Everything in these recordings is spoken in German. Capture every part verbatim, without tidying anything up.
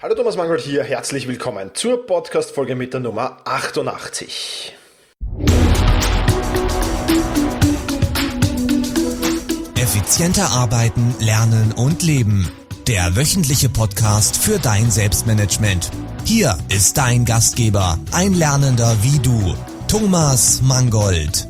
Hallo Thomas Mangold hier, herzlich willkommen zur Podcast-Folge mit der Nummer achtundachtzig. Effizienter arbeiten, lernen und leben. Der wöchentliche Podcast für dein Selbstmanagement. Hier ist dein Gastgeber, ein Lernender wie du, Thomas Mangold.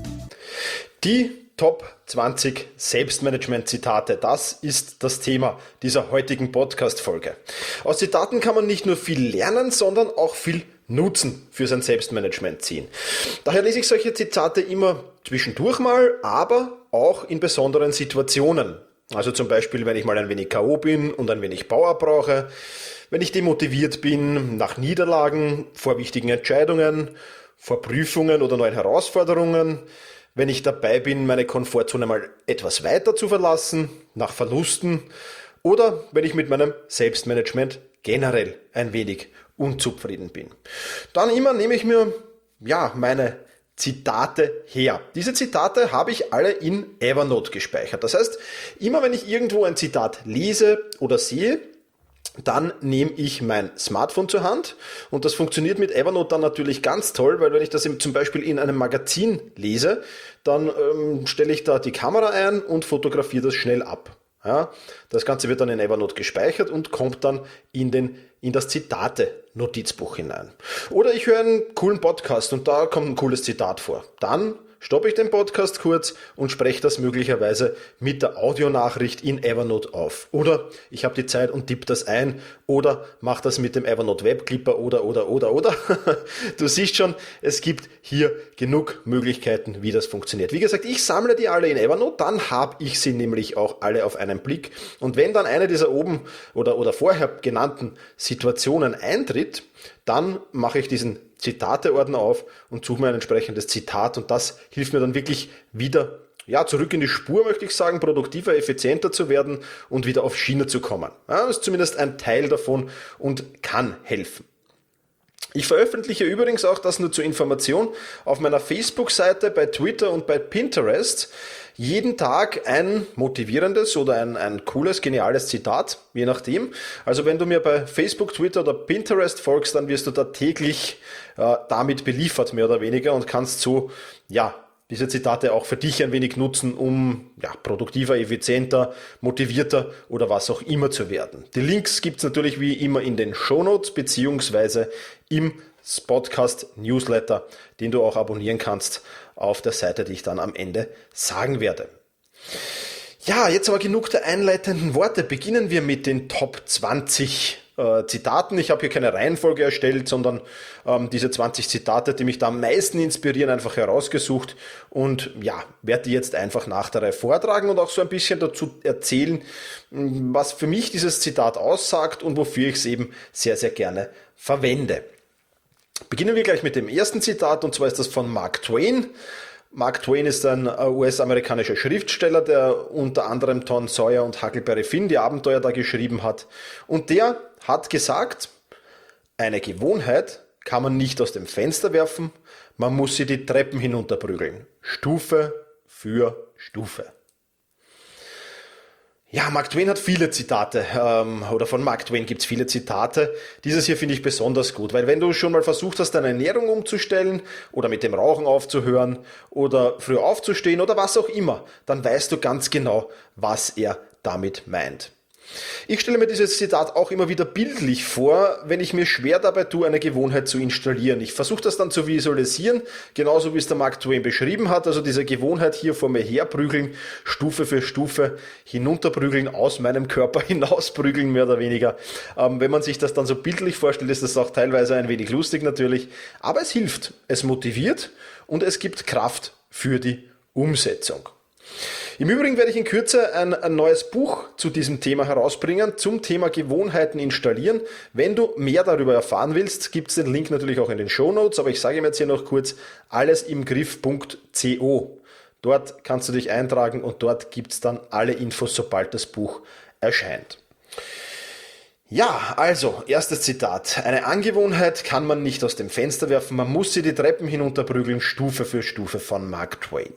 Die Top zwanzig Selbstmanagement-Zitate, das ist das Thema dieser heutigen Podcast-Folge. Aus Zitaten kann man nicht nur viel lernen, sondern auch viel Nutzen für sein Selbstmanagement ziehen. Daher lese ich solche Zitate immer zwischendurch mal, aber auch in besonderen Situationen. Also zum Beispiel, wenn ich mal ein wenig K O bin und ein wenig Power brauche, wenn ich demotiviert bin, nach Niederlagen, vor wichtigen Entscheidungen, vor Prüfungen oder neuen Herausforderungen, wenn ich dabei bin, meine Komfortzone mal etwas weiter zu verlassen, nach Verlusten oder wenn ich mit meinem Selbstmanagement generell ein wenig unzufrieden bin. Dann immer nehme ich mir ja meine Zitate her. Diese Zitate habe ich alle in Evernote gespeichert. Das heißt, immer wenn ich irgendwo ein Zitat lese oder sehe, dann nehme ich mein Smartphone zur Hand und das funktioniert mit Evernote dann natürlich ganz toll, weil wenn ich das zum Beispiel in einem Magazin lese, dann ähm, stelle ich da die Kamera ein und fotografiere das schnell ab. Ja, das Ganze wird dann in Evernote gespeichert und kommt dann in, den, in das Zitate-Notizbuch hinein. Oder ich höre einen coolen Podcast und da kommt ein cooles Zitat vor. Dann stoppe ich den Podcast kurz und spreche das möglicherweise mit der Audionachricht in Evernote auf. Oder ich habe die Zeit und tippe das ein oder mache das mit dem Evernote Webclipper oder, oder, oder, oder. Du siehst schon, es gibt hier genug Möglichkeiten, wie das funktioniert. Wie gesagt, ich sammle die alle in Evernote, dann habe ich sie nämlich auch alle auf einen Blick. Und wenn dann eine dieser oben oder, oder vorher genannten Situationen eintritt, dann mache ich diesen Zitateordner auf und suche mir ein entsprechendes Zitat und das hilft mir dann wirklich wieder ja, zurück in die Spur, möchte ich sagen, produktiver, effizienter zu werden und wieder auf Schiene zu kommen. Ja, das ist zumindest ein Teil davon und kann helfen. Ich veröffentliche übrigens auch, das nur zur Information, auf meiner Facebook-Seite, bei Twitter und bei Pinterest jeden Tag ein motivierendes oder ein, ein cooles, geniales Zitat, je nachdem. Also wenn du mir bei Facebook, Twitter oder Pinterest folgst, dann wirst du da täglich äh, damit beliefert, mehr oder weniger, und kannst so, ja, diese Zitate auch für dich ein wenig nutzen, um ja, produktiver, effizienter, motivierter oder was auch immer zu werden. Die Links gibt's natürlich wie immer in den Shownotes beziehungsweise im Podcast-Newsletter, den du auch abonnieren kannst auf der Seite, die ich dann am Ende sagen werde. Ja, jetzt aber genug der einleitenden Worte. Beginnen wir mit den Top zwanzig äh, Zitaten. Ich habe hier keine Reihenfolge erstellt, sondern ähm, diese zwanzig Zitate, die mich da am meisten inspirieren, einfach herausgesucht und ja, werde die jetzt einfach nach der Reihe vortragen und auch so ein bisschen dazu erzählen, was für mich dieses Zitat aussagt und wofür ich es eben sehr, sehr gerne verwende. Beginnen wir gleich mit dem ersten Zitat, und zwar ist das von Mark Twain. Mark Twain ist ein U S-amerikanischer Schriftsteller, der unter anderem Tom Sawyer und Huckleberry Finn die Abenteuer da geschrieben hat. Und der hat gesagt, eine Gewohnheit kann man nicht aus dem Fenster werfen, man muss sie die Treppen hinunterprügeln. Stufe für Stufe. Ja, Mark Twain hat viele Zitate, ähm, oder von Mark Twain gibt's viele Zitate. Dieses hier finde ich besonders gut, weil wenn du schon mal versucht hast, deine Ernährung umzustellen oder mit dem Rauchen aufzuhören oder früher aufzustehen oder was auch immer, dann weißt du ganz genau, was er damit meint. Ich stelle mir dieses Zitat auch immer wieder bildlich vor, wenn ich mir schwer dabei tue, eine Gewohnheit zu installieren. Ich versuche das dann zu visualisieren, genauso wie es der Mark Twain beschrieben hat, also diese Gewohnheit hier vor mir herprügeln, Stufe für Stufe hinunterprügeln, aus meinem Körper hinausprügeln, mehr oder weniger. Ähm, wenn man sich das dann so bildlich vorstellt, ist das auch teilweise ein wenig lustig natürlich, aber es hilft, es motiviert und es gibt Kraft für die Umsetzung. Im Übrigen werde ich in Kürze ein, ein neues Buch zu diesem Thema herausbringen, zum Thema Gewohnheiten installieren. Wenn du mehr darüber erfahren willst, gibt es den Link natürlich auch in den Shownotes, aber ich sage ihm jetzt hier noch kurz, allesimgriff punkt co. Dort kannst du dich eintragen und dort gibt es dann alle Infos, sobald das Buch erscheint. Ja, also, erstes Zitat. Eine Angewohnheit kann man nicht aus dem Fenster werfen, man muss sie die Treppen hinunterprügeln, Stufe für Stufe, von Mark Twain.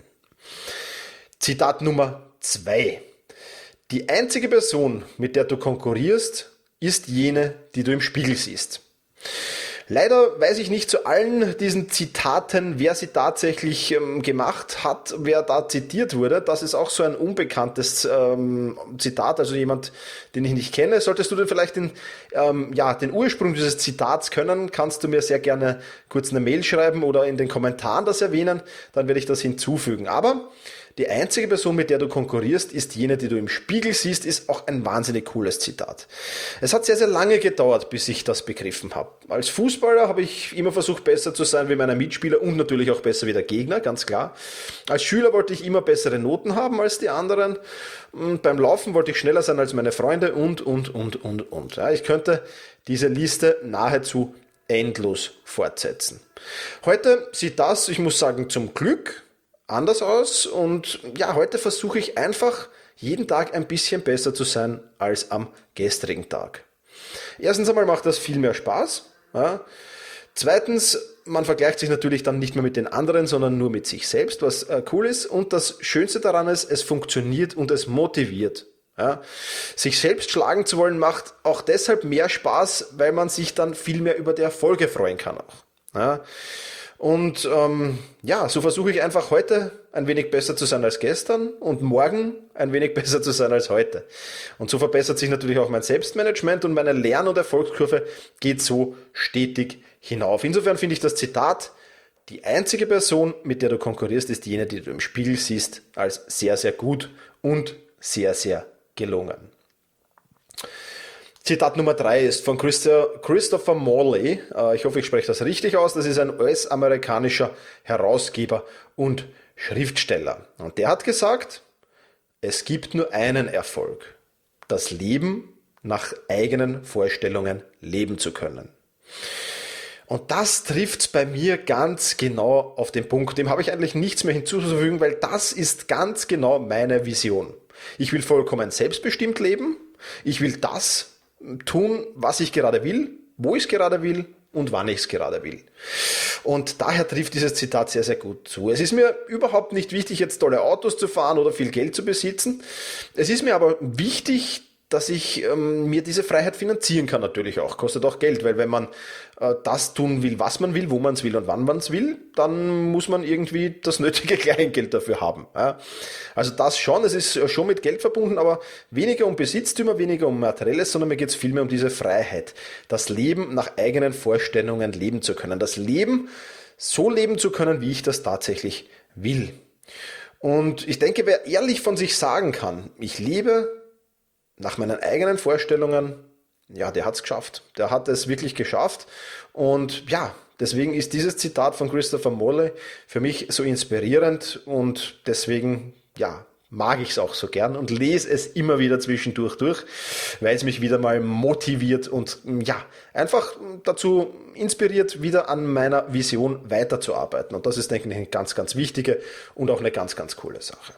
Zitat Nummer zwei. Die einzige Person, mit der du konkurrierst, ist jene, die du im Spiegel siehst. Leider weiß ich nicht zu allen diesen Zitaten, wer sie tatsächlich ähm, gemacht hat, wer da zitiert wurde. Das ist auch so ein unbekanntes ähm, Zitat, also jemand, den ich nicht kenne. Solltest du denn vielleicht den, ähm, ja, den Ursprung dieses Zitats können, kannst du mir sehr gerne kurz eine Mail schreiben oder in den Kommentaren das erwähnen, dann werde ich das hinzufügen. Aber die einzige Person, mit der du konkurrierst, ist jene, die du im Spiegel siehst, ist auch ein wahnsinnig cooles Zitat. Es hat sehr, sehr lange gedauert, bis ich das begriffen habe. Als Fußballer habe ich immer versucht, besser zu sein wie meine Mitspieler und natürlich auch besser wie der Gegner, ganz klar. Als Schüler wollte ich immer bessere Noten haben als die anderen. Und beim Laufen wollte ich schneller sein als meine Freunde und, und, und, und, und. Ja, ich könnte diese Liste nahezu endlos fortsetzen. Heute sieht das, ich muss sagen, zum Glück anders aus und ja, heute versuche ich einfach jeden Tag ein bisschen besser zu sein als am gestrigen Tag. Erstens einmal macht das viel mehr Spaß. Ja. Zweitens, man vergleicht sich natürlich dann nicht mehr mit den anderen, sondern nur mit sich selbst, was äh, cool ist. Und das Schönste daran ist, es funktioniert und es motiviert. Ja. Sich selbst schlagen zu wollen macht auch deshalb mehr Spaß, weil man sich dann viel mehr über die Erfolge freuen kann auch. Ja. Und ähm, ja, so versuche ich einfach heute ein wenig besser zu sein als gestern und morgen ein wenig besser zu sein als heute. Und so verbessert sich natürlich auch mein Selbstmanagement und meine Lern- und Erfolgskurve geht so stetig hinauf. Insofern finde ich das Zitat, die einzige Person, mit der du konkurrierst, ist jene, die du im Spiegel siehst, als sehr, sehr gut und sehr, sehr gelungen. Zitat Nummer drei ist von Christopher Morley. Ich hoffe, ich spreche das richtig aus. Das ist ein U S-amerikanischer Herausgeber und Schriftsteller. Und der hat gesagt, es gibt nur einen Erfolg: das Leben nach eigenen Vorstellungen leben zu können. Und das trifft bei mir ganz genau auf den Punkt. Dem habe ich eigentlich nichts mehr hinzuzufügen, weil das ist ganz genau meine Vision. Ich will vollkommen selbstbestimmt leben. Ich will das tun, was ich gerade will, wo ich es gerade will und wann ich es gerade will. Und daher trifft dieses Zitat sehr, sehr gut zu. Es ist mir überhaupt nicht wichtig, jetzt tolle Autos zu fahren oder viel Geld zu besitzen. Es ist mir aber wichtig, dass ich ähm, mir diese Freiheit finanzieren kann natürlich auch. Kostet auch Geld, weil wenn man äh, das tun will, was man will, wo man es will und wann man es will, dann muss man irgendwie das nötige Kleingeld dafür haben. Ja. Also das schon, es ist schon mit Geld verbunden, aber weniger um Besitztümer, weniger um Materielles, sondern mir geht es vielmehr um diese Freiheit. Das Leben nach eigenen Vorstellungen leben zu können. Das Leben so leben zu können, wie ich das tatsächlich will. Und ich denke, wer ehrlich von sich sagen kann, ich lebe nach meinen eigenen Vorstellungen, ja, der hat es geschafft. Der hat es wirklich geschafft. Und ja, deswegen ist dieses Zitat von Christopher Morley für mich so inspirierend und deswegen, ja, mag ich es auch so gern und lese es immer wieder zwischendurch durch, weil es mich wieder mal motiviert und ja, einfach dazu inspiriert, wieder an meiner Vision weiterzuarbeiten. Und das ist, denke ich, eine ganz, ganz wichtige und auch eine ganz, ganz coole Sache.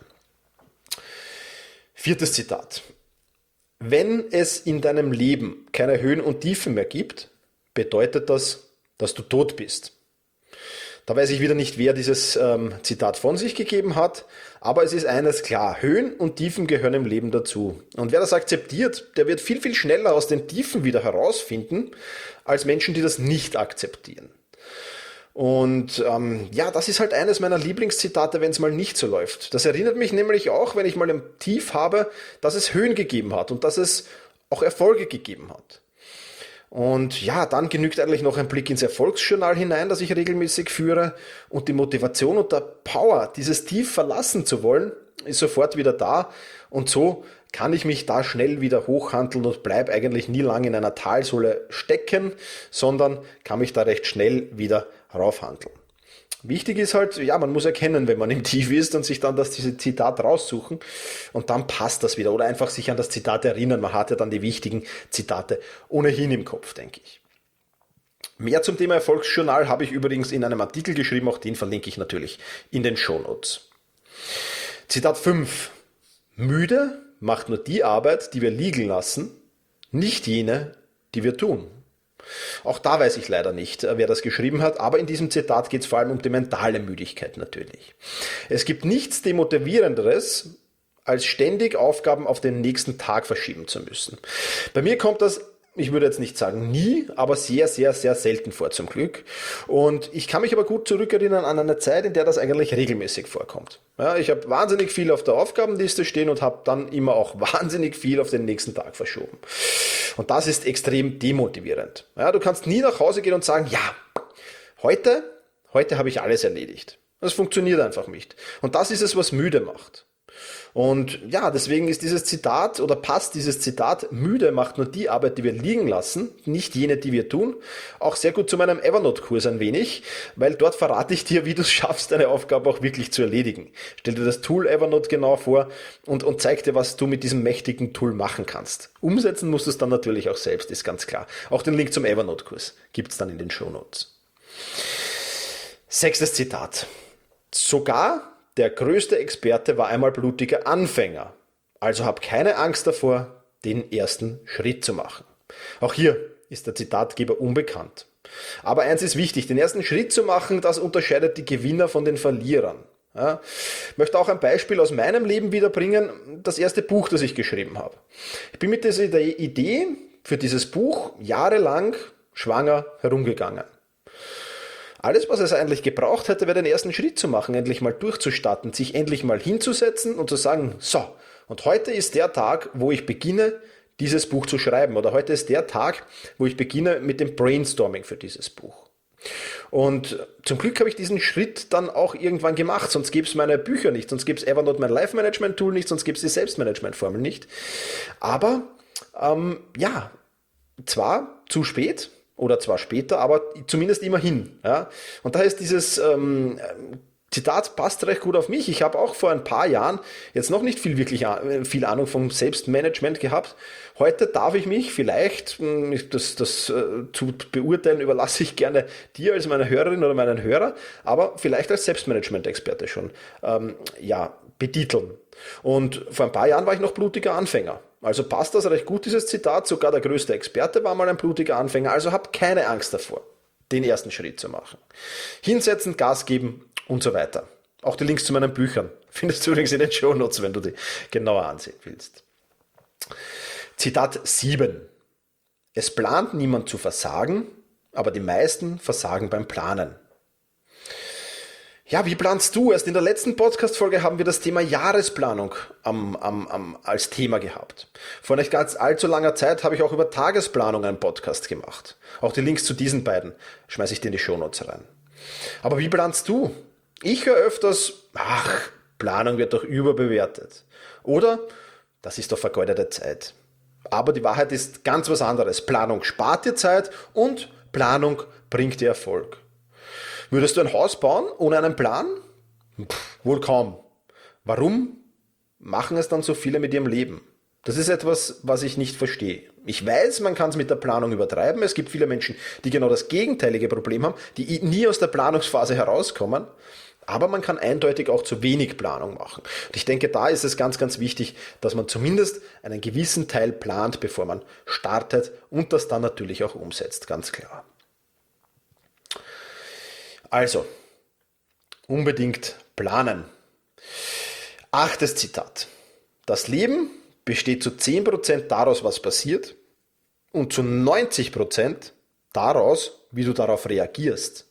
Viertes Zitat. Wenn es in deinem Leben keine Höhen und Tiefen mehr gibt, bedeutet das, dass du tot bist. Da weiß ich wieder nicht, wer dieses ähm, Zitat von sich gegeben hat, aber es ist eines klar, Höhen und Tiefen gehören im Leben dazu. Und wer das akzeptiert, der wird viel, viel schneller aus den Tiefen wieder herausfinden, als Menschen, die das nicht akzeptieren. Und ähm, ja, das ist halt eines meiner Lieblingszitate, wenn es mal nicht so läuft. Das erinnert mich nämlich auch, wenn ich mal ein Tief habe, dass es Höhen gegeben hat und dass es auch Erfolge gegeben hat. Und ja, dann genügt eigentlich noch ein Blick ins Erfolgsjournal hinein, das ich regelmäßig führe. Und die Motivation und der Power, dieses Tief verlassen zu wollen, ist sofort wieder da. Und so kann ich mich da schnell wieder hochhandeln und bleibe eigentlich nie lange in einer Talsohle stecken, sondern kann mich da recht schnell wieder raufhandeln. Wichtig ist halt, ja, man muss erkennen, wenn man im Tief ist und sich dann das diese Zitat raussuchen und dann passt das wieder oder einfach sich an das Zitat erinnern. Man hat ja dann die wichtigen Zitate ohnehin im Kopf, denke ich. Mehr zum Thema Erfolgsjournal habe ich übrigens in einem Artikel geschrieben, auch den verlinke ich natürlich in den Shownotes. Zitat fünf. Müde macht nur die Arbeit, die wir liegen lassen, nicht jene, die wir tun. Auch da weiß ich leider nicht, wer das geschrieben hat, aber in diesem Zitat geht es vor allem um die mentale Müdigkeit natürlich. Es gibt nichts Demotivierenderes, als ständig Aufgaben auf den nächsten Tag verschieben zu müssen. Bei mir kommt das ich würde jetzt nicht sagen nie, aber sehr, sehr, sehr selten vor zum Glück. Und ich kann mich aber gut zurückerinnern an eine Zeit, in der das eigentlich regelmäßig vorkommt. Ja, ich habe wahnsinnig viel auf der Aufgabenliste stehen und habe dann immer auch wahnsinnig viel auf den nächsten Tag verschoben. Und das ist extrem demotivierend. Ja, du kannst nie nach Hause gehen und sagen, ja, heute, heute habe ich alles erledigt. Das funktioniert einfach nicht. Und das ist es, was müde macht. Und ja, deswegen ist dieses Zitat oder passt dieses Zitat, müde macht nur die Arbeit, die wir liegen lassen, nicht jene, die wir tun, auch sehr gut zu meinem Evernote-Kurs ein wenig, weil dort verrate ich dir, wie du es schaffst, deine Aufgabe auch wirklich zu erledigen. Stell dir das Tool Evernote genau vor und, und zeig dir, was du mit diesem mächtigen Tool machen kannst. Umsetzen musst du es dann natürlich auch selbst, ist ganz klar. Auch den Link zum Evernote-Kurs gibt's dann in den Shownotes. Sechstes Zitat. Sogar der größte Experte war einmal blutiger Anfänger, also hab keine Angst davor, den ersten Schritt zu machen. Auch hier ist der Zitatgeber unbekannt. Aber eins ist wichtig, den ersten Schritt zu machen, das unterscheidet die Gewinner von den Verlierern. Ja, ich möchte auch ein Beispiel aus meinem Leben wiederbringen, das erste Buch, das ich geschrieben habe. Ich bin mit dieser Idee für dieses Buch jahrelang schwanger herumgegangen. Alles, was es eigentlich gebraucht hätte, wäre den ersten Schritt zu machen, endlich mal durchzustarten, sich endlich mal hinzusetzen und zu sagen, so, und heute ist der Tag, wo ich beginne, dieses Buch zu schreiben. Oder heute ist der Tag, wo ich beginne mit dem Brainstorming für dieses Buch. Und zum Glück habe ich diesen Schritt dann auch irgendwann gemacht, sonst gäbe es meine Bücher nicht, sonst gäbe es Evernote mein Life-Management-Tool nicht, sonst gäbe es die Selbstmanagement-Formel nicht. Aber ähm, ja, zwar zu spät, oder zwar später, aber zumindest immerhin. Ja? Und daher ist dieses ähm, Zitat passt recht gut auf mich. Ich habe auch vor ein paar Jahren jetzt noch nicht viel wirklich viel Ahnung vom Selbstmanagement gehabt. Heute darf ich mich vielleicht, das, das äh, zu beurteilen, überlasse ich gerne dir als meine Hörerin oder meinen Hörer, aber vielleicht als Selbstmanagement-Experte schon ähm, ja, betiteln. Und vor ein paar Jahren war ich noch blutiger Anfänger. Also passt das recht gut, dieses Zitat. Sogar der größte Experte war mal ein blutiger Anfänger. Also hab keine Angst davor, den ersten Schritt zu machen. Hinsetzen, Gas geben und so weiter. Auch die Links zu meinen Büchern findest du übrigens in den Shownotes, wenn du die genauer ansehen willst. Zitat sieben. Es plant niemand zu versagen, aber die meisten versagen beim Planen. Ja, wie planst du? Erst in der letzten Podcast-Folge haben wir das Thema Jahresplanung am, am, am, als Thema gehabt. Vor nicht ganz allzu langer Zeit habe ich auch über Tagesplanung einen Podcast gemacht. Auch die Links zu diesen beiden schmeiße ich dir in die Shownotes rein. Aber wie planst du? Ich höre öfters, ach, Planung wird doch überbewertet. Oder, das ist doch vergeudete Zeit. Aber die Wahrheit ist ganz was anderes. Planung spart dir Zeit und Planung bringt dir Erfolg. Würdest du ein Haus bauen ohne einen Plan? Pff, wohl kaum. Warum machen es dann so viele mit ihrem Leben? Das ist etwas, was ich nicht verstehe. Ich weiß, man kann es mit der Planung übertreiben. Es gibt viele Menschen, die genau das gegenteilige Problem haben, die nie aus der Planungsphase herauskommen. Aber man kann eindeutig auch zu wenig Planung machen. Und ich denke, da ist es ganz, ganz wichtig, dass man zumindest einen gewissen Teil plant, bevor man startet und das dann natürlich auch umsetzt, ganz klar. Also, unbedingt planen. Achtes Zitat. Das Leben besteht zu zehn Prozent daraus, was passiert, und zu neunzig Prozent daraus, wie du darauf reagierst.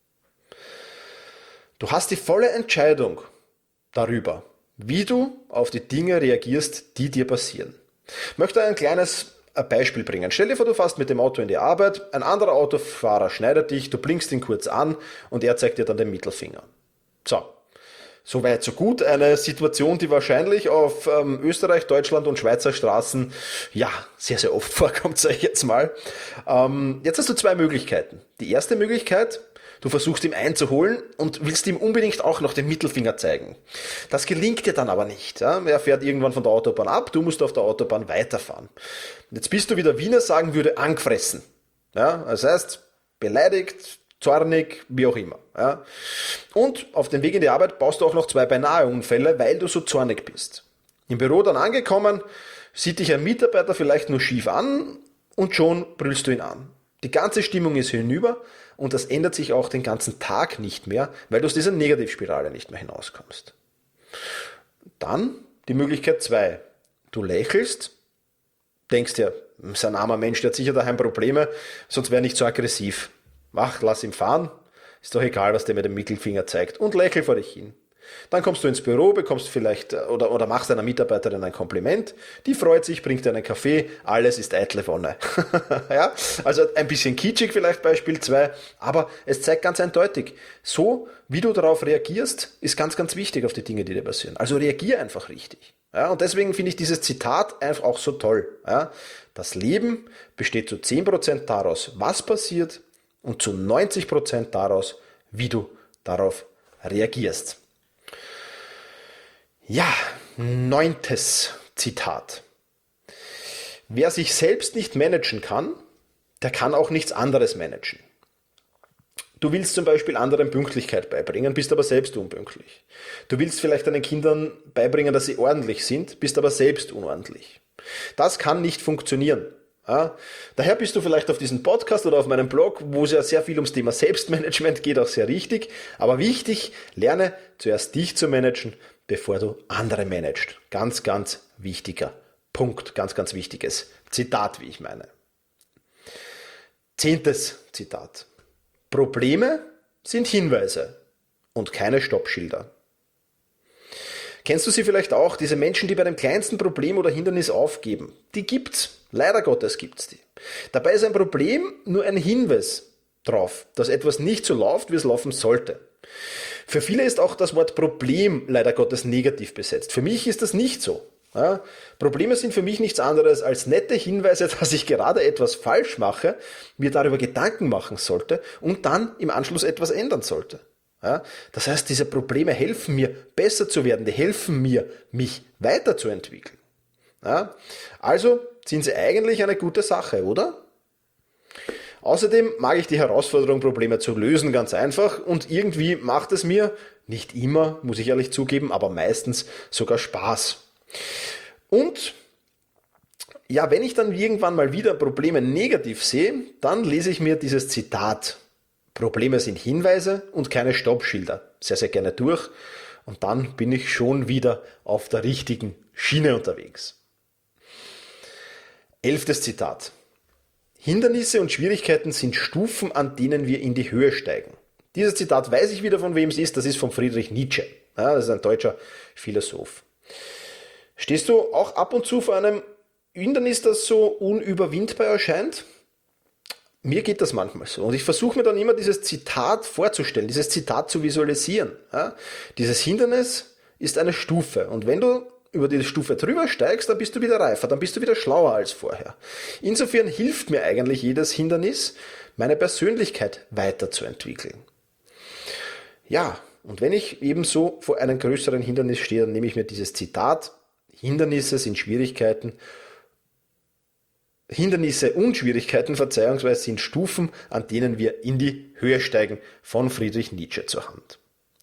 Du hast die volle Entscheidung darüber, wie du auf die Dinge reagierst, die dir passieren. Ich möchte ein kleines Beispiel bringen. Stell dir vor, du fährst mit dem Auto in die Arbeit, ein anderer Autofahrer schneidet dich, du blinkst ihn kurz an und er zeigt dir dann den Mittelfinger. So, so weit, so gut. Eine Situation, die wahrscheinlich auf ähm, Österreich, Deutschland und Schweizer Straßen ja sehr, sehr oft vorkommt, sage ich jetzt mal. Ähm, jetzt hast du zwei Möglichkeiten. Die erste Möglichkeit: Du versuchst ihm einzuholen und willst ihm unbedingt auch noch den Mittelfinger zeigen. Das gelingt dir dann aber nicht. Ja? Er fährt irgendwann von der Autobahn ab, du musst auf der Autobahn weiterfahren. Jetzt bist du, wie der Wiener sagen würde, angefressen. Ja? Das heißt, beleidigt, zornig, wie auch immer. Ja? Und auf dem Weg in die Arbeit baust du auch noch zwei Beinahe-Unfälle, weil du so zornig bist. Im Büro dann angekommen, sieht dich ein Mitarbeiter vielleicht nur schief an und schon brüllst du ihn an. Die ganze Stimmung ist hinüber und das ändert sich auch den ganzen Tag nicht mehr, weil du aus dieser Negativspirale nicht mehr hinauskommst. Dann die Möglichkeit zwei. Du lächelst, denkst dir, ist ein armer Mensch, der hat sicher daheim Probleme, sonst wäre er nicht so aggressiv. Ach, lass ihn fahren, ist doch egal, was der mit dem Mittelfinger zeigt und lächel vor dich hin. Dann kommst du ins Büro, bekommst vielleicht oder, oder machst einer Mitarbeiterin ein Kompliment, die freut sich, bringt dir einen Kaffee, alles ist eitle Wonne. Ja? Also ein bisschen kitschig vielleicht Beispiel zwei, aber es zeigt ganz eindeutig, so wie du darauf reagierst, ist ganz, ganz wichtig auf die Dinge, die dir passieren. Also reagier einfach richtig. Ja? Und deswegen finde ich dieses Zitat einfach auch so toll. Ja? Das Leben besteht zu zehn Prozent daraus, was passiert, und zu neunzig Prozent daraus, wie du darauf reagierst. Ja, neuntes Zitat. Wer sich selbst nicht managen kann, der kann auch nichts anderes managen. Du willst zum Beispiel anderen Pünktlichkeit beibringen, bist aber selbst unpünktlich. Du willst vielleicht deinen Kindern beibringen, dass sie ordentlich sind, bist aber selbst unordentlich. Das kann nicht funktionieren. Ja, daher bist du vielleicht auf diesem Podcast oder auf meinem Blog, wo es ja sehr viel ums Thema Selbstmanagement geht, auch sehr richtig. Aber wichtig, lerne zuerst dich zu managen, bevor du andere managst. Ganz, ganz wichtiger Punkt, ganz, ganz wichtiges Zitat, wie ich meine. Zehntes Zitat. Probleme sind Hinweise und keine Stoppschilder. Kennst du sie vielleicht auch, diese Menschen, die bei dem kleinsten Problem oder Hindernis aufgeben? Die gibt's. Leider Gottes gibt's die. Dabei ist ein Problem nur ein Hinweis drauf, dass etwas nicht so läuft, wie es laufen sollte. Für viele ist auch das Wort Problem leider Gottes negativ besetzt. Für mich ist das nicht so. Ja, Probleme sind für mich nichts anderes als nette Hinweise, dass ich gerade etwas falsch mache, mir darüber Gedanken machen sollte und dann im Anschluss etwas ändern sollte. Ja, das heißt, diese Probleme helfen mir, besser zu werden, die helfen mir, mich weiterzuentwickeln. Ja, also sind sie eigentlich eine gute Sache, oder? Außerdem mag ich die Herausforderung, Probleme zu lösen, ganz einfach, und irgendwie macht es mir, nicht immer, muss ich ehrlich zugeben, aber meistens sogar Spaß. Und ja, wenn ich dann irgendwann mal wieder Probleme negativ sehe, dann lese ich mir dieses Zitat: Probleme sind Hinweise und keine Stoppschilder sehr, sehr gerne durch, und dann bin ich schon wieder auf der richtigen Schiene unterwegs. Elftes Zitat. Hindernisse und Schwierigkeiten sind Stufen, an denen wir in die Höhe steigen. Dieses Zitat weiß ich wieder, von wem es ist, das ist von Friedrich Nietzsche. Ja, das ist ein deutscher Philosoph. Stehst du auch ab und zu vor einem Hindernis, das so unüberwindbar erscheint? Mir geht das manchmal so. Und ich versuche mir dann immer dieses Zitat vorzustellen, dieses Zitat zu visualisieren. Ja? Dieses Hindernis ist eine Stufe. Und wenn du über diese Stufe drüber steigst, dann bist du wieder reifer, dann bist du wieder schlauer als vorher. Insofern hilft mir eigentlich jedes Hindernis, meine Persönlichkeit weiterzuentwickeln. Ja, und wenn ich ebenso vor einem größeren Hindernis stehe, dann nehme ich mir dieses Zitat: Hindernisse sind Schwierigkeiten, Hindernisse und Schwierigkeiten, verzeihungsweise sind Stufen, an denen wir in die Höhe steigen, von Friedrich Nietzsche zur Hand.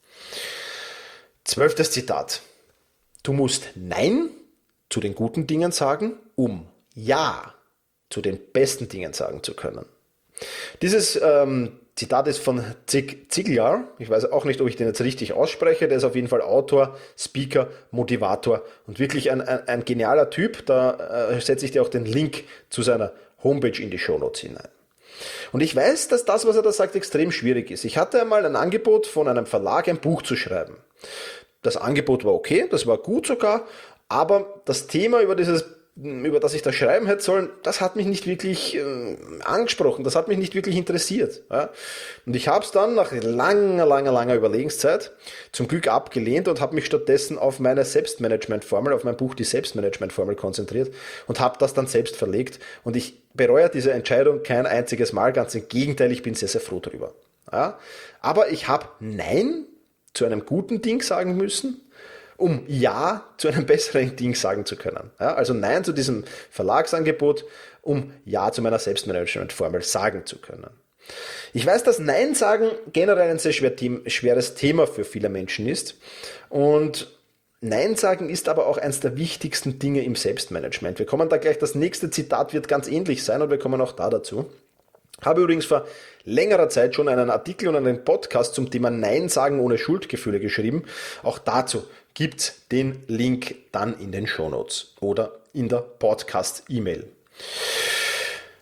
Zwölftes Zitat. Du musst Nein zu den guten Dingen sagen, um Ja zu den besten Dingen sagen zu können. Dieses ähm, Zitat ist von Zig Ziglar. Ich weiß auch nicht, ob ich den jetzt richtig ausspreche. Der ist auf jeden Fall Autor, Speaker, Motivator und wirklich ein, ein, ein genialer Typ. Da äh, setze ich dir auch den Link zu seiner Homepage in die Shownotes hinein. Und ich weiß, dass das, was er da sagt, extrem schwierig ist. Ich hatte einmal ein Angebot von einem Verlag, ein Buch zu schreiben. Das Angebot war okay, das war gut sogar, aber das Thema, über dieses über das ich da schreiben hätte sollen, das hat mich nicht wirklich äh, angesprochen, das hat mich nicht wirklich interessiert. Ja. Und ich habe es dann nach langer, langer, langer Überlegenszeit zum Glück abgelehnt und habe mich stattdessen auf meine Selbstmanagement-Formel, auf mein Buch Die Selbstmanagement-Formel konzentriert und habe das dann selbst verlegt. Und ich bereue diese Entscheidung kein einziges Mal, ganz im Gegenteil, ich bin sehr, sehr froh darüber. Ja. Aber ich habe Nein zu einem guten Ding sagen müssen, um Ja zu einem besseren Ding sagen zu können. Ja, also Nein zu diesem Verlagsangebot, um Ja zu meiner Selbstmanagement-Formel sagen zu können. Ich weiß, dass Nein sagen generell ein sehr schwer, schweres Thema für viele Menschen ist. Und Nein sagen ist aber auch eines der wichtigsten Dinge im Selbstmanagement. Wir kommen da gleich, das nächste Zitat wird ganz ähnlich sein und wir kommen auch da dazu. Habe übrigens vor längerer Zeit schon einen Artikel und einen Podcast zum Thema Nein sagen ohne Schuldgefühle geschrieben. Auch dazu gibt's den Link dann in den Shownotes oder in der Podcast-E-Mail.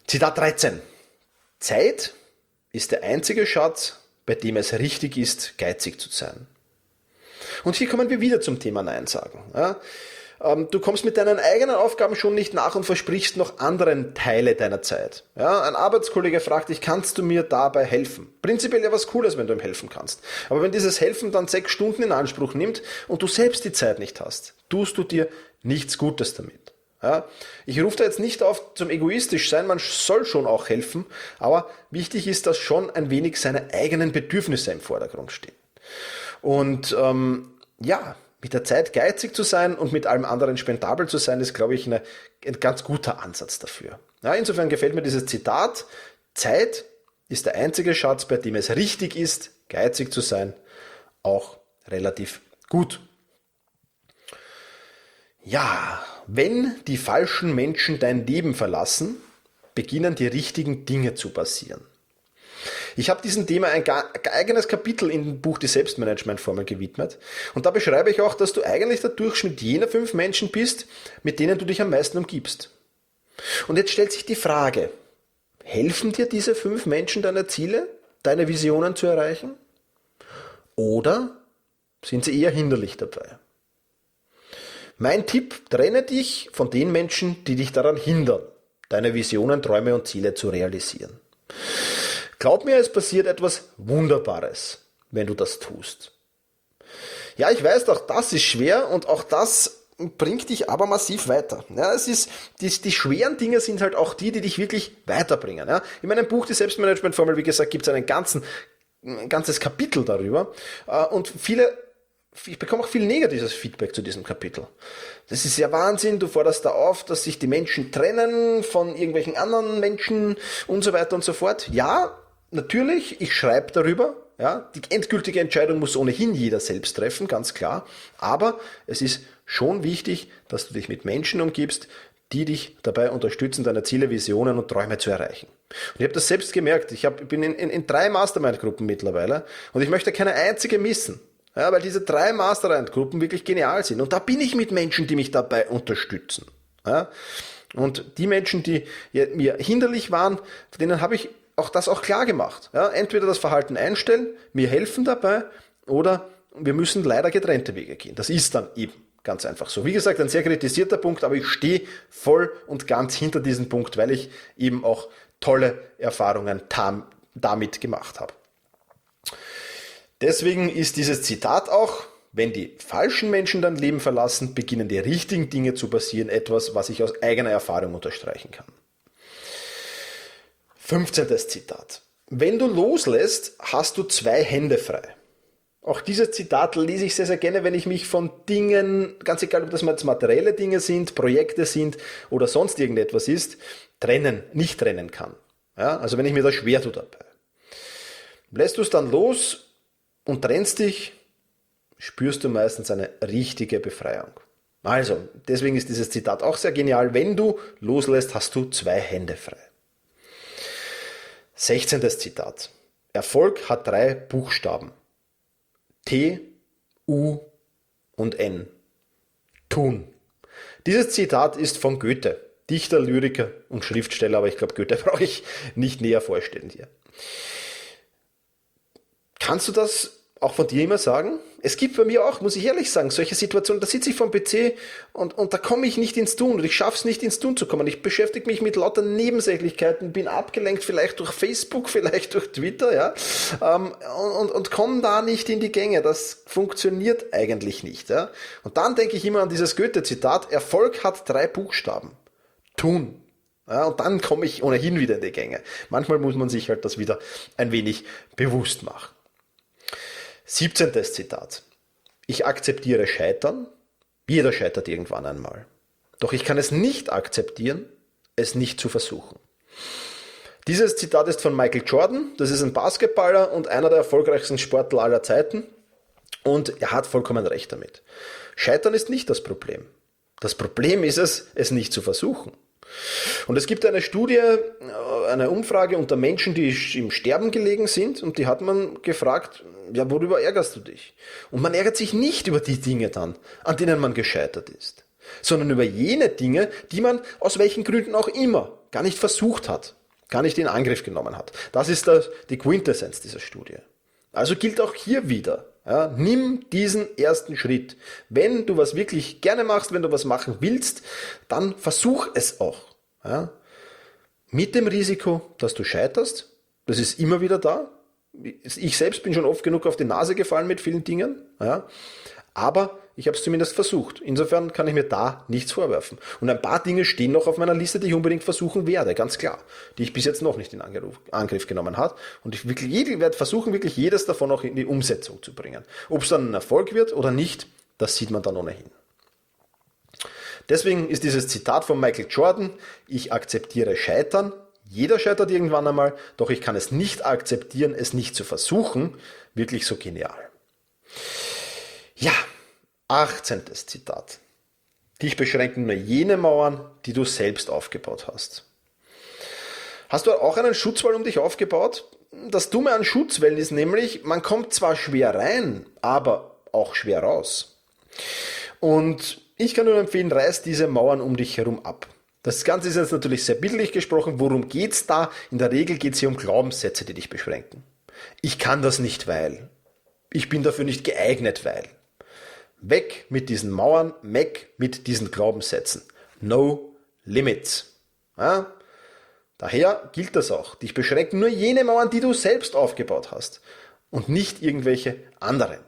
Zitat dreizehn. Zeit ist der einzige Schatz, bei dem es richtig ist, geizig zu sein. Und hier kommen wir wieder zum Thema Nein sagen. Ja, ähm, du kommst mit deinen eigenen Aufgaben schon nicht nach und versprichst noch anderen Teile deiner Zeit. Ja, ein Arbeitskollege fragt dich, kannst du mir dabei helfen? Prinzipiell ja was Cooles, wenn du ihm helfen kannst. Aber wenn dieses Helfen dann sechs Stunden in Anspruch nimmt und du selbst die Zeit nicht hast, tust du dir nichts Gutes damit. Ja, ich rufe da jetzt nicht auf zum egoistisch sein, man soll schon auch helfen, aber wichtig ist, dass schon ein wenig seine eigenen Bedürfnisse im Vordergrund stehen. Und ähm, ja, mit der Zeit geizig zu sein und mit allem anderen spendabel zu sein, ist, glaube ich, eine, ein ganz guter Ansatz dafür. Ja, insofern gefällt mir dieses Zitat, Zeit ist der einzige Schatz, bei dem es richtig ist, geizig zu sein, auch relativ gut. Ja, wenn die falschen Menschen dein Leben verlassen, beginnen die richtigen Dinge zu passieren. Ich habe diesem Thema ein eigenes Kapitel in dem Buch Die Selbstmanagement-Formel gewidmet und da beschreibe ich auch, dass du eigentlich der Durchschnitt jener fünf Menschen bist, mit denen du dich am meisten umgibst. Und jetzt stellt sich die Frage, helfen dir diese fünf Menschen deine Ziele, deine Visionen zu erreichen? Oder sind sie eher hinderlich dabei? Mein Tipp, trenne dich von den Menschen, die dich daran hindern, deine Visionen, Träume und Ziele zu realisieren. Glaub mir, es passiert etwas Wunderbares, wenn du das tust. Ja, ich weiß, auch das ist schwer und auch das bringt dich aber massiv weiter. Ja, es ist, die, die schweren Dinge sind halt auch die, die dich wirklich weiterbringen. Ja, in meinem Buch Die Selbstmanagement-Formel, wie gesagt, gibt es einen ganzen, ein ganzes Kapitel darüber und viele Ich bekomme auch viel negatives Feedback zu diesem Kapitel. Das ist ja Wahnsinn, du forderst da auf, dass sich die Menschen trennen von irgendwelchen anderen Menschen und so weiter und so fort. Ja, natürlich, ich schreibe darüber. Ja, die endgültige Entscheidung muss ohnehin jeder selbst treffen, ganz klar. Aber es ist schon wichtig, dass du dich mit Menschen umgibst, die dich dabei unterstützen, deine Ziele, Visionen und Träume zu erreichen. Und ich habe das selbst gemerkt. Ich hab, bin in, in, in drei Mastermind-Gruppen mittlerweile und ich möchte keine einzige missen. Ja, weil diese drei Mastermind-Gruppen wirklich genial sind. Und da bin ich mit Menschen, die mich dabei unterstützen. Ja, und die Menschen, die mir hinderlich waren, denen habe ich auch das auch klar gemacht. Ja, entweder das Verhalten einstellen, mir helfen dabei, oder wir müssen leider getrennte Wege gehen. Das ist dann eben ganz einfach so. Wie gesagt, ein sehr kritisierter Punkt, aber ich stehe voll und ganz hinter diesem Punkt, weil ich eben auch tolle Erfahrungen tam, damit gemacht habe. Deswegen ist dieses Zitat auch, wenn die falschen Menschen dein Leben verlassen, beginnen die richtigen Dinge zu passieren, etwas, was ich aus eigener Erfahrung unterstreichen kann. fünfzehntes Zitat. Wenn du loslässt, hast du zwei Hände frei. Auch dieses Zitat lese ich sehr, sehr gerne, wenn ich mich von Dingen, ganz egal, ob das jetzt materielle Dinge sind, Projekte sind oder sonst irgendetwas ist, trennen, nicht trennen kann. Ja, also wenn ich mir das schwer tue dabei. Lässt du es dann los und trennst dich, spürst du meistens eine richtige Befreiung. Also, deswegen ist dieses Zitat auch sehr genial. Wenn du loslässt, hast du zwei Hände frei. sechzehntes Zitat. Erfolg hat drei Buchstaben. T, U und N. Tun. Dieses Zitat ist von Goethe, Dichter, Lyriker und Schriftsteller, aber ich glaube, Goethe brauche ich nicht näher vorstellen hier. Kannst du das auch von dir immer sagen? Es gibt bei mir auch, muss ich ehrlich sagen, solche Situationen, da sitze ich vom P C und, und da komme ich nicht ins Tun und ich schaffe es nicht ins Tun zu kommen. Ich beschäftige mich mit lauter Nebensächlichkeiten, bin abgelenkt vielleicht durch Facebook, vielleicht durch Twitter, ja, ähm, und, und komme da nicht in die Gänge. Das funktioniert eigentlich nicht. Ja. Und dann denke ich immer an dieses Goethe-Zitat, Erfolg hat drei Buchstaben. Tun. Ja, und dann komme ich ohnehin wieder in die Gänge. Manchmal muss man sich halt das wieder ein wenig bewusst machen. siebzehntes Zitat. Ich akzeptiere Scheitern. Jeder scheitert irgendwann einmal. Doch ich kann es nicht akzeptieren, es nicht zu versuchen. Dieses Zitat ist von Michael Jordan. Das ist ein Basketballer und einer der erfolgreichsten Sportler aller Zeiten. Und er hat vollkommen recht damit. Scheitern ist nicht das Problem. Das Problem ist es, es nicht zu versuchen. Und es gibt eine Studie, eine Umfrage unter Menschen, die im Sterben gelegen sind, und die hat man gefragt, ja, worüber ärgerst du dich? Und man ärgert sich nicht über die Dinge dann, an denen man gescheitert ist, sondern über jene Dinge, die man aus welchen Gründen auch immer gar nicht versucht hat, gar nicht in Angriff genommen hat. Das ist das, die Quintessenz dieser Studie. Also gilt auch hier wieder, ja, nimm diesen ersten Schritt. Wenn du was wirklich gerne machst, wenn du was machen willst, dann versuch es auch. Ja. Mit dem Risiko, dass du scheiterst, das ist immer wieder da. Ich selbst bin schon oft genug auf die Nase gefallen mit vielen Dingen, ja, aber ich habe es zumindest versucht. Insofern kann ich mir da nichts vorwerfen. Und ein paar Dinge stehen noch auf meiner Liste, die ich unbedingt versuchen werde, ganz klar, die ich bis jetzt noch nicht in Angriff, Angriff genommen habe. Und ich wirklich, ich werde versuchen, wirklich jedes davon auch in die Umsetzung zu bringen. Ob es dann ein Erfolg wird oder nicht, das sieht man dann ohnehin. Deswegen ist dieses Zitat von Michael Jordan: Ich akzeptiere Scheitern. Jeder scheitert irgendwann einmal, doch ich kann es nicht akzeptieren, es nicht zu versuchen, wirklich so genial. Ja, achtzehntes Zitat. Dich beschränken nur jene Mauern, die du selbst aufgebaut hast. Hast du auch einen Schutzwall um dich aufgebaut? Das Dumme an Schutzwällen ist nämlich, man kommt zwar schwer rein, aber auch schwer raus. Und ich kann nur empfehlen, reiß diese Mauern um dich herum ab. Das Ganze ist jetzt natürlich sehr bildlich gesprochen. Worum geht's da? In der Regel geht es hier um Glaubenssätze, die dich beschränken. Ich kann das nicht, weil. Ich bin dafür nicht geeignet, weil. Weg mit diesen Mauern, weg mit diesen Glaubenssätzen. No limits. Ja? Daher gilt das auch. Dich beschränken nur jene Mauern, die du selbst aufgebaut hast und nicht irgendwelche anderen.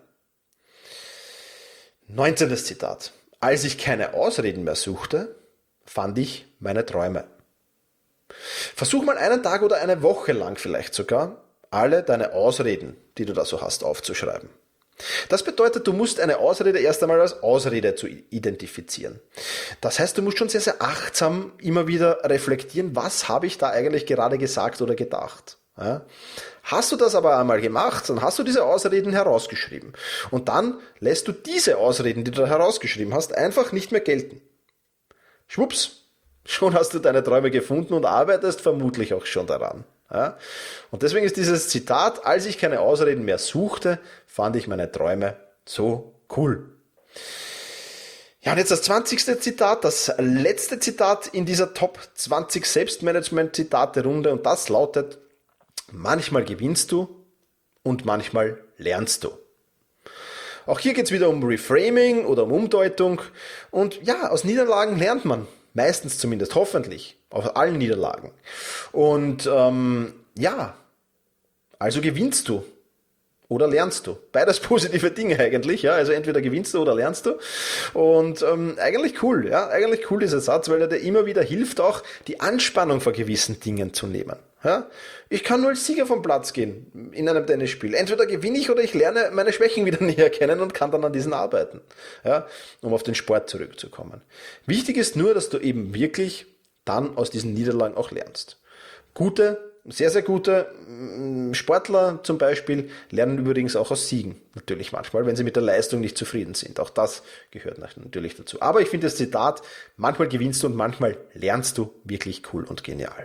neunzehntes Zitat. Als ich keine Ausreden mehr suchte, fand ich meine Träume. Versuch mal einen Tag oder eine Woche lang vielleicht sogar, alle deine Ausreden, die du da so hast, aufzuschreiben. Das bedeutet, du musst eine Ausrede erst einmal als Ausrede zu identifizieren. Das heißt, du musst schon sehr, sehr achtsam immer wieder reflektieren, was habe ich da eigentlich gerade gesagt oder gedacht. Ja? Hast du das aber einmal gemacht, dann hast du diese Ausreden herausgeschrieben. Und dann lässt du diese Ausreden, die du da herausgeschrieben hast, einfach nicht mehr gelten. Schwupps, schon hast du deine Träume gefunden und arbeitest vermutlich auch schon daran. Ja? Und deswegen ist dieses Zitat: Als ich keine Ausreden mehr suchte, fand ich meine Träume so cool. Ja, und jetzt das zwanzigste Zitat, das letzte Zitat in dieser Top zwanzig Selbstmanagement-Zitate-Runde, und das lautet: Manchmal gewinnst du und manchmal lernst du. Auch hier geht es wieder um Reframing oder um Umdeutung. Und ja, aus Niederlagen lernt man. Meistens zumindest, hoffentlich. Aus allen Niederlagen. Und ähm, ja, also gewinnst du oder lernst du. Beides positive Dinge eigentlich. Ja, also entweder gewinnst du oder lernst du. Und ähm, eigentlich cool. Ja, eigentlich cool dieser Satz, weil er dir immer wieder hilft, auch die Anspannung vor gewissen Dingen zu nehmen. Ja? Ich kann nur als Sieger vom Platz gehen in einem Tennisspiel. Entweder gewinne ich oder ich lerne meine Schwächen wieder näher kennen und kann dann an diesen arbeiten, ja? Um auf den Sport zurückzukommen. Wichtig ist nur, dass du eben wirklich dann aus diesen Niederlagen auch lernst. Gute, sehr, sehr gute Sportler zum Beispiel lernen übrigens auch aus Siegen. Natürlich manchmal, wenn sie mit der Leistung nicht zufrieden sind. Auch das gehört natürlich dazu. Aber ich finde das Zitat: Manchmal gewinnst du und manchmal lernst du, wirklich cool und genial.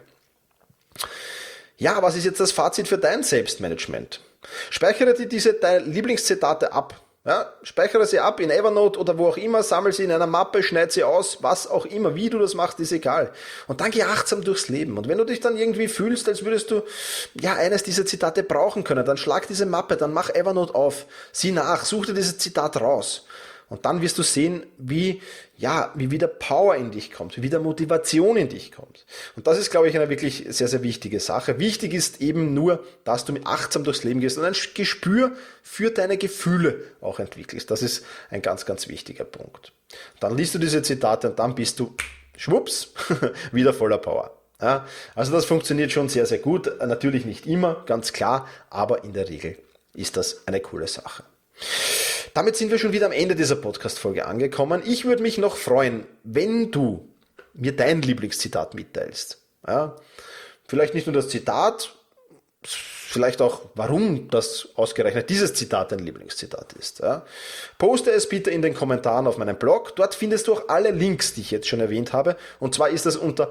Ja, was ist jetzt das Fazit für dein Selbstmanagement? Speichere dir diese deine Lieblingszitate ab. Ja, speichere sie ab in Evernote oder wo auch immer, sammle sie in einer Mappe, schneide sie aus, was auch immer, wie du das machst, ist egal. Und dann geh achtsam durchs Leben. Und wenn du dich dann irgendwie fühlst, als würdest du ja eines dieser Zitate brauchen können, dann schlag diese Mappe, dann mach Evernote auf, sieh nach, such dir dieses Zitat raus. Und dann wirst du sehen, wie, ja, wie wieder Power in dich kommt, wie wieder Motivation in dich kommt. Und das ist, glaube ich, eine wirklich sehr, sehr wichtige Sache. Wichtig ist eben nur, dass du mit achtsam durchs Leben gehst und ein Gespür für deine Gefühle auch entwickelst. Das ist ein ganz, ganz wichtiger Punkt. Dann liest du diese Zitate und dann bist du, schwupps, wieder voller Power. Ja, also das funktioniert schon sehr, sehr gut. Natürlich nicht immer, ganz klar, aber in der Regel ist das eine coole Sache. Damit sind wir schon wieder am Ende dieser Podcast-Folge angekommen. Ich würde mich noch freuen, wenn du mir dein Lieblingszitat mitteilst. Ja, vielleicht nicht nur das Zitat, vielleicht auch, warum das ausgerechnet dieses Zitat dein Lieblingszitat ist. Ja. Poste es bitte in den Kommentaren auf meinem Blog. Dort findest du auch alle Links, die ich jetzt schon erwähnt habe. Und zwar ist das unter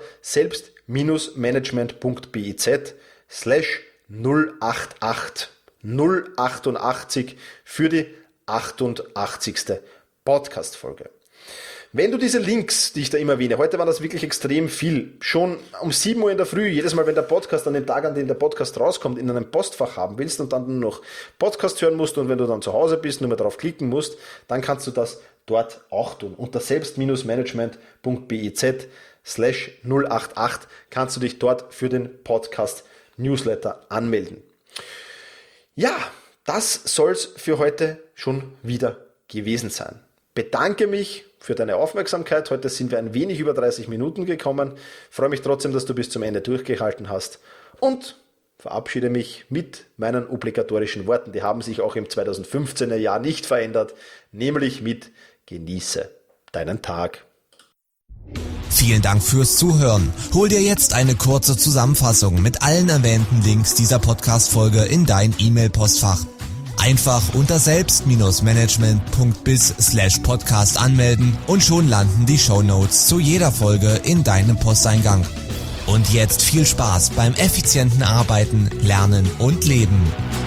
selbst-management.biz slash null achtundachtzig. null achtundachtzig für die achtundachtzigste Podcast-Folge. Wenn du diese Links, die ich da immer erwähne, heute war das wirklich extrem viel, schon um sieben Uhr in der Früh, jedes Mal, wenn der Podcast, an dem Tag, an dem der Podcast rauskommt, in einem Postfach haben willst und dann nur noch Podcast hören musst und wenn du dann zu Hause bist, nur mal drauf klicken musst, dann kannst du das dort auch tun. Unter selbst-management.biz slash null acht acht kannst du dich dort für den Podcast Newsletter anmelden. Ja, das soll's für heute schon wieder gewesen sein. Bedanke mich für deine Aufmerksamkeit. Heute sind wir ein wenig über dreißig Minuten gekommen. Freue mich trotzdem, dass du bis zum Ende durchgehalten hast und verabschiede mich mit meinen obligatorischen Worten. Die haben sich auch im zweitausendfünfzehner Jahr nicht verändert, nämlich mit genieße deinen Tag. Vielen Dank fürs Zuhören. Hol dir jetzt eine kurze Zusammenfassung mit allen erwähnten Links dieser Podcast-Folge in dein E-Mail-Postfach. Einfach unter selbst-management.biz slash podcast anmelden und schon landen die Shownotes zu jeder Folge in deinem Posteingang. Und jetzt viel Spaß beim effizienten Arbeiten, Lernen und Leben.